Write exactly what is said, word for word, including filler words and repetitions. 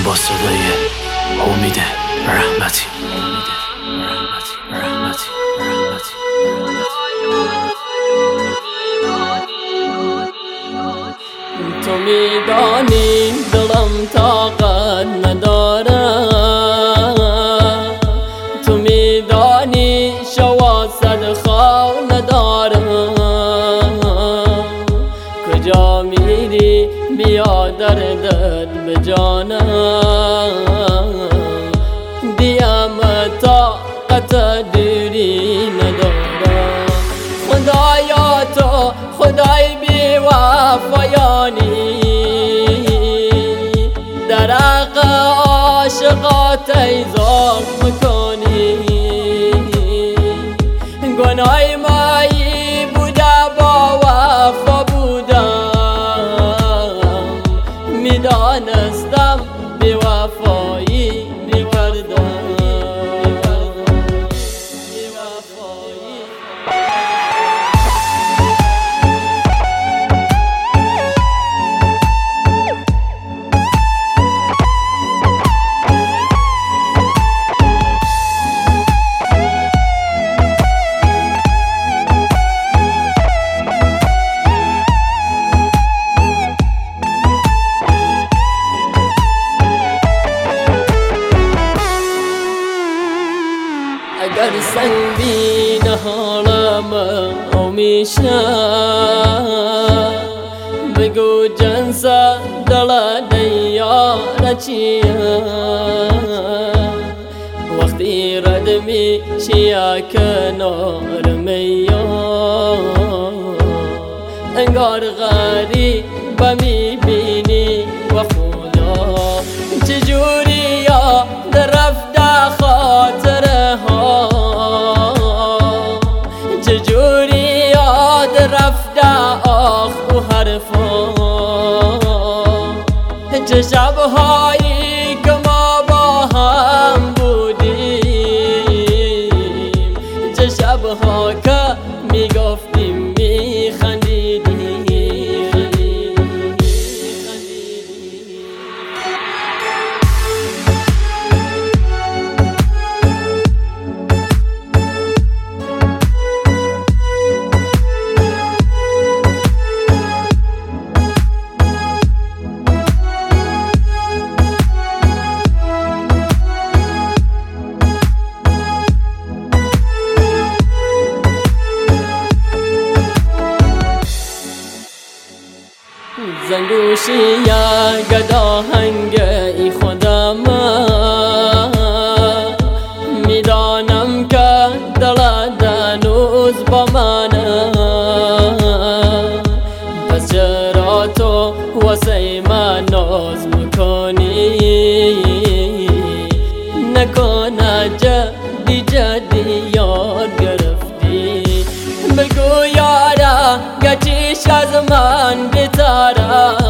با صدای امید رحمتی رحمتی رحمتی رحمتی تو میدانی دلم طاقت نداره، تو میدانی شواصد خواه نداره، کجا میری بیا دردت به جانم، دیم طاقت دوری نداره. خدایا تو خدای بی وفایانی، در حق عاشقات ایزاق میکنی، گناه مایی بوده با وفا بودم، میدانستم بی وفایی میکردم. اگر سنگین حالم او میشه، بگو جنس دل دیار چیه، وقتی رد میشی کنار میان، انگار غریب میبینی و خدا چجوری یاد رفته خاطره ها، چجوری یاد رفته آخ و حرفا، چه شبهایی که ما با هم بودیم، چه شبها که میگفتیم میخندیدیم. زنگوشی یا گدا هنگی خودم، میدانم که دل دنوز با منه، پس چرا تو واسه من ناز میکنی، نکنه جدی جدی یاد گرفتی، بگو یارا گچیش از من بتره،